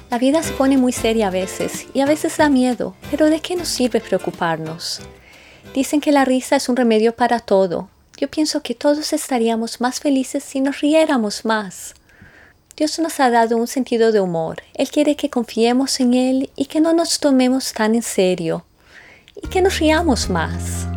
La vida se pone muy seria a veces y a veces da miedo, pero ¿de qué nos sirve preocuparnos? Dicen que la risa es un remedio para todo. Yo pienso que todos estaríamos más felices si nos riéramos más. Dios nos ha dado un sentido de humor. Él quiere que confiemos en Él y que no nos tomemos tan en serio y que nos riamos más.